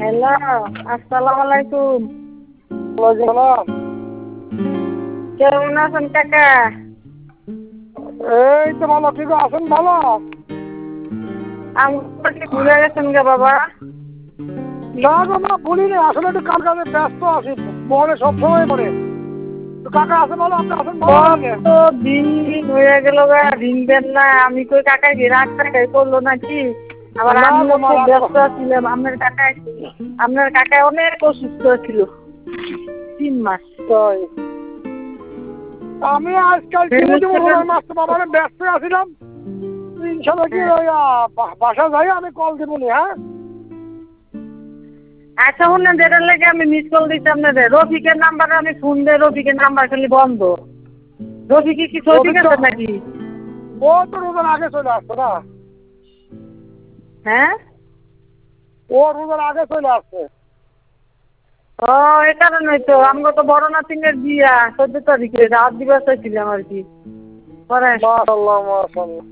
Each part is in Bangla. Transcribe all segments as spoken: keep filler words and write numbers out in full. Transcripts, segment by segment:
হ্যালো, আসসালামু আলাইকুম। ওয়ালাইকুম। কেমন আছেন কাকা? এই তো ভালো, ঠিক আছেন? ভালো। আমাকে ভুলে গেছেন গে বাবা? না গো, না ভুলিনি, আসলে একটু কাম কাজে ব্যস্ত আছি, মনে সবসময় পড়ে। তো কাকা আছে ভালো, আপনি আছেন ভালো? কত দিন হয়ে গেল গা, দিন দেন না। আমি কই কাকা কি রাগ টাকাই করলো নাকি? আবার না আমিও গো, না খুব রাগ ব্যস্ত করো। ছিলাম। আপনার কাকা আপনার কাকা অনেক অসুস্থ ছিল, তিন মাস। তাই আমি আজকাল কি বলছি, ওনার মাস তো বাবার ব্যস্ত আছিলাম। ইনশাল্লাহ কি ওই, আহ, বা- বাসা যাই আমি কল দেবনি। হ্যাঁ, আচ্ছা শুনেন, যেটার লেগে আমি মিস কল দিচ্ছি আপনাদের, রফিকের নাম্বারে আমি ফোন দেই, রফিকের নাম্বার খালি বন্ধ। রফিকে কি সৌদি রফিক তো গেছে নাকি? ও তো রোজার আগে চলে আসছে না, হ্যাঁ, ও রোজার আগে চলে আসছে। ও এই কারণে তো আমরা তো বড় নাতিনের বিয়া চোদ্দ তারিখে রাত দিবস চাইছিলাম আর কি। পরে মাশাআল্লাহ, মাশাআল্লাহ।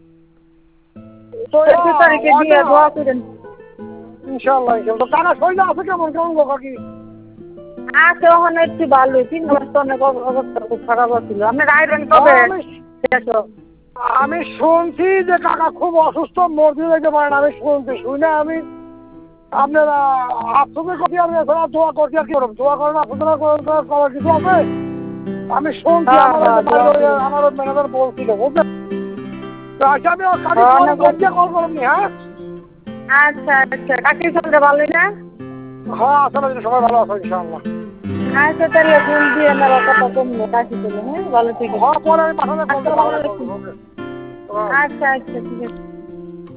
তো চোদ্দ তারিখে বিয়া, দোয়া করেন। ইনশাল্লাহ, ইনশাল্লাহ। তো কাকা শরীর আছে কেমন, কেমন গো কাকি? আছে ওখানে একটু ভালো, তিন মাস তো অনেক অব- অবস্থা খুব খারাপ ছিল। আপনার আইরন কবে হ্যাঁ, আমি শেষ হোক? আমি শুনছি যে কাকা খুব অসুস্থ, মরতে যেতে পারেন। আমি শুনছি, শুনে আমি আপনারা আপনাদের করছি, আমি এছাড়া দোয়া করছি। আর কি করব, দোয়া করেন আপনারা, করার করার কিছু আছে। আমি শুনছি, হ্যাঁ আমার ওই হ্যাঁ, যে দোয়া বাইরে করেন। আমার ম্যানেজার বলছিল, বুঝলেন? তো আচ্ছা, আমি কাকি হ্যাঁ, কল অনেক কল দিয়ে অসুস্থ। কল করুন। হ্যাঁ, আচ্ছা আচ্ছা, কাকির সঙ্গে ভালোই না? হ্যাঁ, আসলে সবাই ভালো আছে ইনশাআল্লাহ। আচ্ছা তাহলে ফোন দিয়ে আমার কথা কমলো, কাকি চলে। হ্যাঁ, ভালো ঠিক আছে। হ্যাঁ, পরে আমি পাঠালে কল দেবো, আসসালামু পাঠালে কল আলাইকুম। দেবো। ওকে। আচ্ছা আচ্ছা, ঠিক আছে।